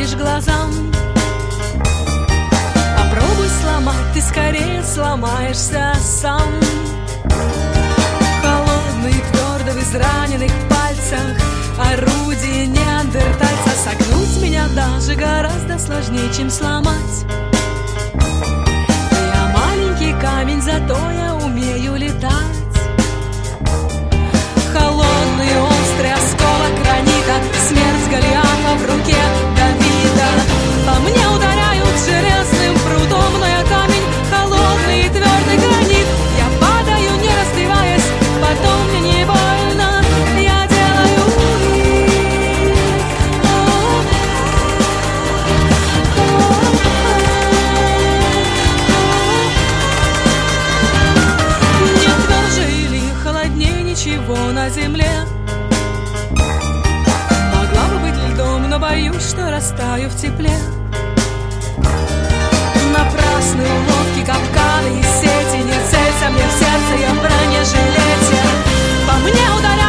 веришь глазам. Попробуй сломать, ты скорее сломаешься сам. Холодный, твердо в израненных пальцах орудие неандертальца. Согнуть меня даже гораздо сложнее, чем сломать. Я маленький камень, зато я умею летать. Холодный, острый осколок гранита, смерть Голиафа в руке Давида. По мне ударяют железным прутом, но я камень, холодный и твердый гранит. Я падаю, не раздеваясь, потом мне не больно, я делаю вид. Нет тверже или холоднее ничего на земле. Могла бы быть льдом, но боюсь, что растаю в тепле. Напрасны уловки, капканы и сети. Не целься мне в сердце, я в бронежилете. По мне ударяют